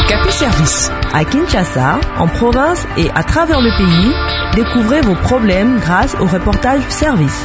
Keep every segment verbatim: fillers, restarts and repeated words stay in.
Okapi Service. À Kinshasa, en province et à travers le pays, découvrez vos problèmes grâce au reportage service.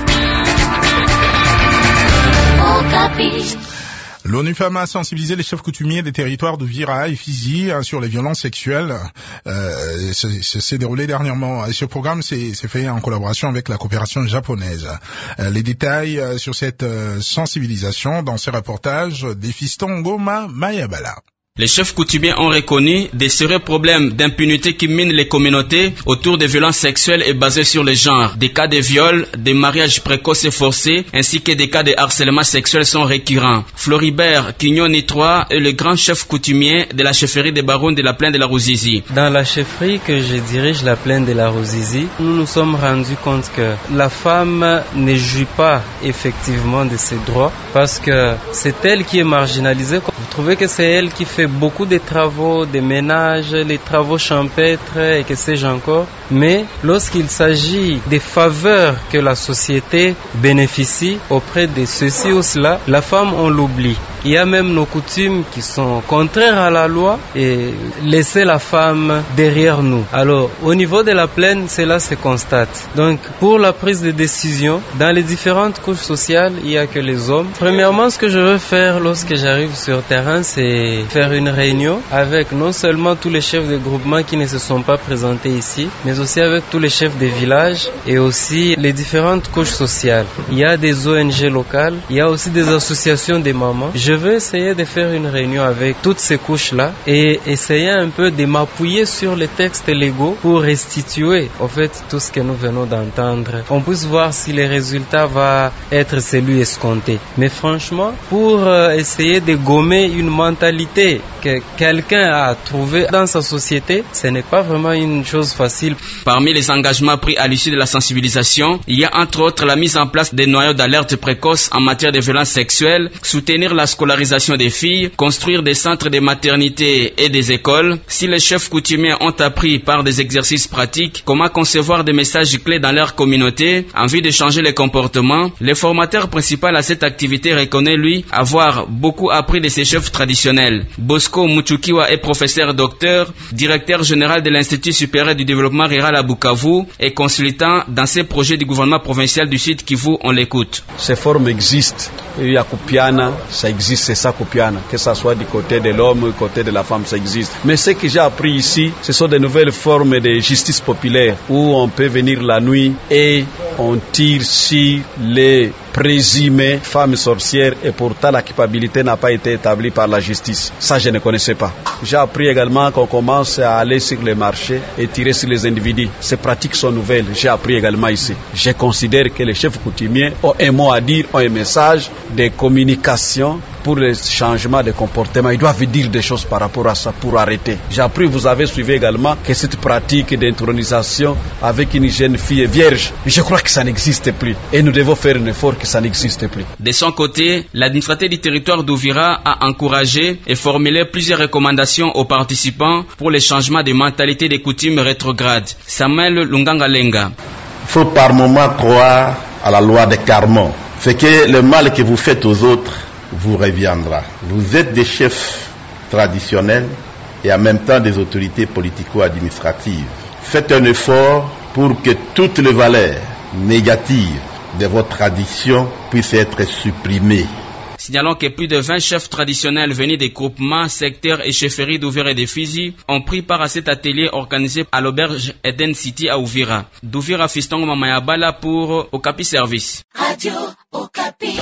Okapi. L'ONU Femmes a sensibilisé les chefs coutumiers des territoires d'Uvira et Fizi sur les violences sexuelles. Euh, ça s'est déroulé dernièrement. Et ce programme s'est fait en collaboration avec la coopération japonaise. Euh, les détails sur cette sensibilisation dans ces reportages des Fiston Ngoma Mayabala. Les chefs coutumiers ont reconnu des sérieux problèmes d'impunité qui minent les communautés autour des violences sexuelles et basées sur le genre. Des cas de viol, des mariages précoces et forcés, ainsi que des cas de harcèlement sexuel sont récurrents. Floribert Kinyoni trois est le grand chef coutumier de la chefferie des barons de la plaine de la Ruzizi. Dans la chefferie que je dirige, la plaine de la Ruzizi, nous nous sommes rendus compte que la femme ne jouit pas effectivement de ses droits parce que c'est elle qui est marginalisée. Vous trouvez que c'est elle qui fait beaucoup de travaux, de ménages, les travaux champêtres et que sais-je encore. Mais lorsqu'il s'agit des faveurs que la société bénéficie auprès de ceci ou cela, la femme, on l'oublie. Il y a même nos coutumes qui sont contraires à la loi et laisser la femme derrière nous. Alors, au niveau de la plaine, cela se constate. Donc, pour la prise de décision, dans les différentes couches sociales, il n'y a que les hommes. Premièrement, ce que je veux faire lorsque j'arrive sur terrain, c'est faire une réunion avec non seulement tous les chefs de groupement qui ne se sont pas présentés ici, mais aussi avec tous les chefs de village et aussi les différentes couches sociales. Il y a des O N G locales, il y a aussi des associations des mamans. Je veux essayer de faire une réunion avec toutes ces couches-là et essayer un peu de m'appuyer sur les textes légaux pour restituer en fait tout ce que nous venons d'entendre. On puisse voir si le résultat va être celui escompté. Mais franchement, pour euh, essayer de gommer une mentalité que quelqu'un a trouvée dans sa société, ce n'est pas vraiment une chose facile. Parmi les engagements pris à l'issue de la sensibilisation, il y a entre autres la mise en place des noyaux d'alerte précoce en matière de violences sexuelles, soutenir la scolarisation des filles, construire des centres de maternité et des écoles. Si les chefs coutumiers ont appris par des exercices pratiques comment concevoir des messages clés dans leur communauté en vue de changer les comportements, le formateur principal à cette activité reconnaît lui avoir beaucoup appris de ses chefs traditionnels. Bosco Muchukiwa est professeur docteur, directeur général de l'Institut supérieur du développement rural à Bukavu et consultant dans ces projets du gouvernement provincial du Sud Kivu. On l'écoute. Ces formes existent. Il y a Kupiana, ça existe, c'est ça Kupiana. Que ça soit du côté de l'homme ou du côté de la femme, ça existe. Mais ce que j'ai appris ici, ce sont de nouvelles formes de justice populaire où on peut venir la nuit et on tire sur les présumées femmes sorcières et pourtant la culpabilité n'a pas été établie par la justice. Ça, je ne connaissais pas. J'ai appris également qu'on commence à aller sur les marchés et tirer sur les individus. Ces pratiques sont nouvelles. J'ai appris également ici. Je considère que les chefs coutumiers ont un mot à dire, ont un message de communication pour le changement de comportement. Ils doivent dire des choses par rapport à ça pour arrêter. J'ai appris, vous avez suivi également que cette pratique d'intronisation avec une jeune fille vierge, je crois que ça n'existe plus. Et nous devons faire un effort que ça n'existe plus. De son côté, l'administrateur du territoire d'Uvira a encouragé et formulé plusieurs recommandations aux participants pour le changement de mentalité des coutumes rétrogrades. Samuel Lungangalenga. Il faut par moment croire à la loi de karma. C'est que le mal que vous faites aux autres vous reviendra. Vous êtes des chefs traditionnels et en même temps des autorités politico-administratives. Faites un effort pour que toutes les valeurs négatives de vos traditions puissent être supprimées. Signalons que plus de vingt chefs traditionnels venus des groupements, secteurs et chefferies d'Uvira et de Fizi ont pris part à cet atelier organisé à l'auberge Eden City à Uvira. D'Uvira, Fiston Mamayabala pour Okapi Service. Radio Okapi.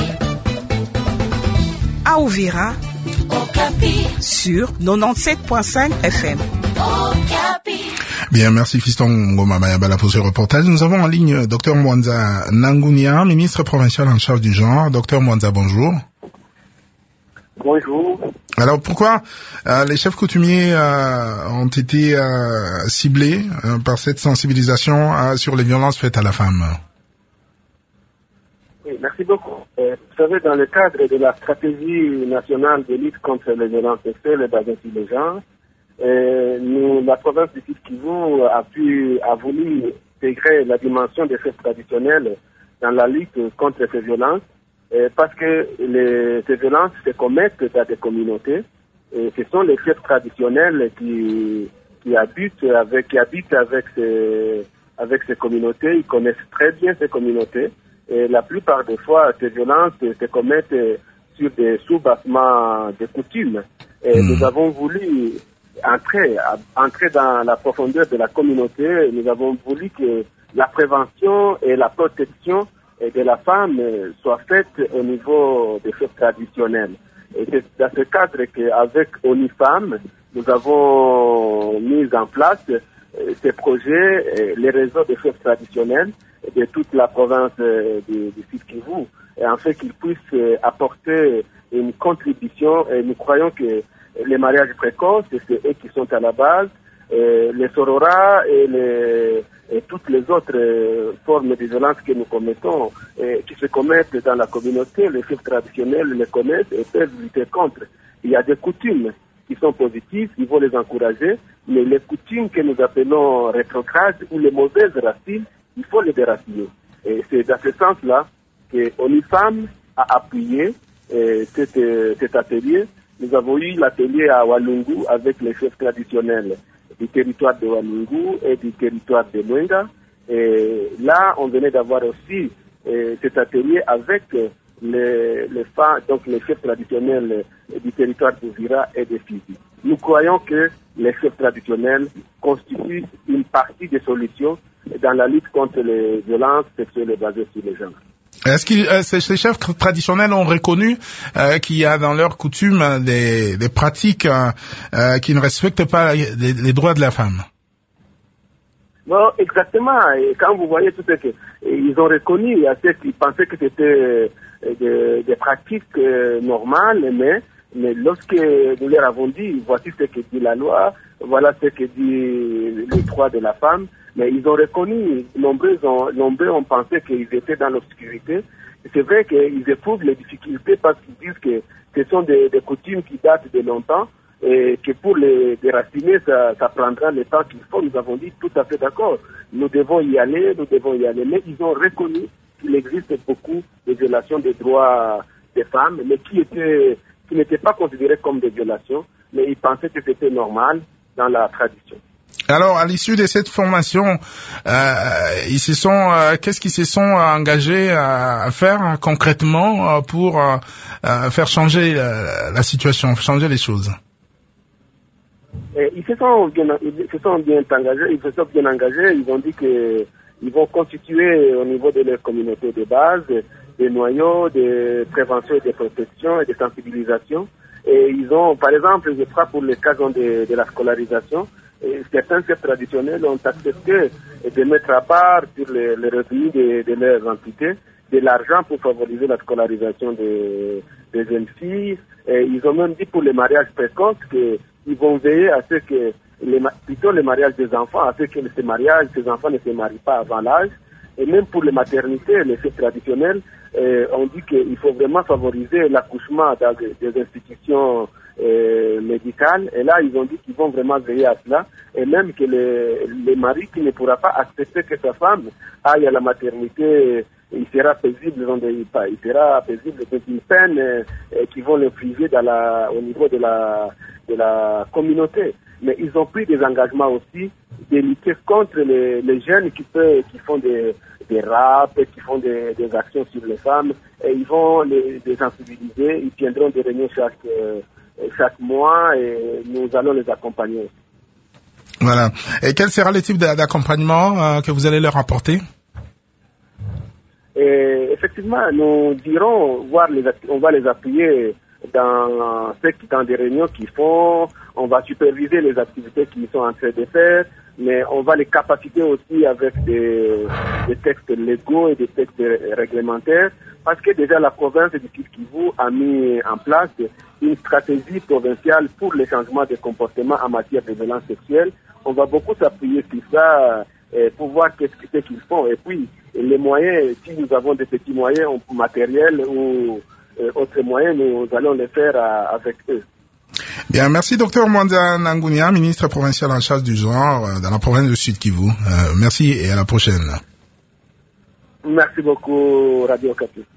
À Uvira, Okapi. Sur quatre-vingt-dix-sept virgule cinq F M. Okapi. Bien, merci Fiston Ngoma Mayabala pour ce reportage. Nous avons en ligne Dr Mwanza Nangunia, ministre provincial en charge du genre. Dr Mwanza, bonjour. Bonjour. Alors pourquoi euh, les chefs coutumiers euh, ont été euh, ciblés euh, par cette sensibilisation euh, sur les violences faites à la femme? Oui, merci beaucoup. Euh, vous savez, dans le cadre de la stratégie nationale de lutte contre les violences sexuelles basées sur le genre, euh, nous, la province du Sud Kivu a pu, a voulu intégrer la dimension des faits traditionnels dans la lutte contre ces violences. Euh, parce que les, ces violences se commettent dans des communautés Et ce sont les chefs traditionnels qui, qui habitent avec, qui habitent avec ces, avec ces communautés. Ils connaissent très bien ces communautés. Et la plupart des fois, ces violences se commettent sur des sous-bassements de coutumes. Et mmh. nous avons voulu entrer, entrer dans la profondeur de la communauté. Nous avons voulu que la prévention et la protection de la femme soient faites au niveau des chefs traditionnels. Et c'est dans ce cadre qu'avec ONU Femmes, nous avons mis en place ces projets, les réseaux de chefs traditionnels de toute la province du Sud Kivu, et en fait qu'ils puissent apporter une contribution. Et nous croyons que les mariages précoces, c'est eux qui sont à la base, et les sororats et, les, et toutes les autres formes de violence que nous commettons, et qui se commettent dans la communauté, les chefs traditionnels les connaissent et peuvent lutter contre. Il y a des coutumes qui sont positives, il faut les encourager, mais les coutumes que nous appelons rétrogrades ou les mauvaises racines, il faut les déraciner. Et c'est dans ce sens-là que ONU Femmes a appuyé euh, cet, euh, cet atelier. Nous avons eu l'atelier à Walungu avec les chefs traditionnels du territoire de Walungu et du territoire de Mwenga. Et là, on venait d'avoir aussi euh, cet atelier avec les, les femmes, donc les chefs traditionnels du territoire d'Uvira et de Fizi. Nous croyons que les chefs traditionnels constituent une partie des solutions dans la lutte contre les violences sexuelles basées sur les genres. Est-ce que euh, ces, ces chefs traditionnels ont reconnu euh, qu'il y a dans leur coutume des, des pratiques euh, euh, qui ne respectent pas les, les droits de la femme? Non, exactement. Et quand vous voyez tout ce que ils ont reconnu, à ceux qui pensaient que c'était des, des pratiques euh, normales, mais mais lorsque nous leur avons dit, voici ce que dit la loi, voilà ce que dit les droits de la femme, mais ils ont reconnu, nombreux ont, nombreux ont pensé qu'ils étaient dans l'obscurité. C'est vrai qu'ils éprouvent les difficultés parce qu'ils disent que ce sont des, des coutumes qui datent de longtemps et que pour les déraciner, ça, ça prendra le temps qu'il faut. Nous avons dit tout à fait d'accord. Nous devons y aller, nous devons y aller. Mais ils ont reconnu qu'il existe beaucoup de violations des droits des femmes, mais qui étaient qui n'étaient pas considérées comme des violations, mais ils pensaient que c'était normal dans la tradition. Alors, à l'issue de cette formation, euh, ils se sont, euh, qu'est-ce qu'ils se sont engagés à faire euh, concrètement euh, pour euh, euh, faire changer la, la situation, changer les choses? Et ils se sont bien, ils se sont bien engagés. Ils se sont bien engagés. Ils ont dit que ils vont constituer au niveau de leur communauté de base des noyaux de prévention et de protection et de sensibilisation. Et ils ont, par exemple, je crois pour le cas de, de la scolarisation, et certains chefs traditionnels ont accepté de mettre à part sur les, les revenus de, de leurs entités de l'argent pour favoriser la scolarisation des, des jeunes filles. Et ils ont même dit pour les mariages précoces qu'ils vont veiller à ce que, les, plutôt les mariages des enfants, à ce que ces mariages, ces enfants ne se marient pas avant l'âge. Et même pour les maternités, les chefs traditionnels euh, ont dit qu'il faut vraiment favoriser l'accouchement dans des, des institutions euh, médicales. Et là, ils ont dit qu'ils vont vraiment veiller à cela. Et même que les, les maris qui ne pourra pas accepter que sa femme aille à la maternité, il sera paisible, il sera paisible de une peine euh, qui vont l'infliger dans la, au niveau de la, de la communauté. Mais ils ont pris des engagements aussi de lutter contre les, les jeunes qui, peut, qui font des, des raps, qui font des, des actions sur les femmes. Et ils vont les, les sensibiliser. Ils tiendront des réunions chaque, euh, chaque mois et nous allons les accompagner. Voilà. Et quel sera le type d'accompagnement euh, que vous allez leur apporter? Et effectivement, nous dirons, voir les, on va les appuyer dans, dans des réunions qu'ils font, on va superviser les activités qu'ils sont en train de faire, mais on va les capaciter aussi avec des, des textes légaux et des textes réglementaires, parce que déjà la province du Sud Kivu a mis en place une stratégie provinciale pour le changement de comportement en matière de violence sexuelle. On va beaucoup s'appuyer sur ça pour voir qu'est-ce qu'ils font. Et puis, les moyens, si nous avons des petits moyens matériels ou euh, autres moyens, nous allons les faire à, avec eux. Bien, merci docteur Mwanda Nangunia, ministre provincial en charge du genre euh, dans la province du Sud Kivu. Euh, merci et à la prochaine. Merci beaucoup, Radio Okapi.